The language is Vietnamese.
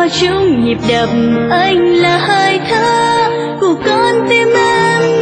chung nhịp đập, anh là hơi thở của con tim em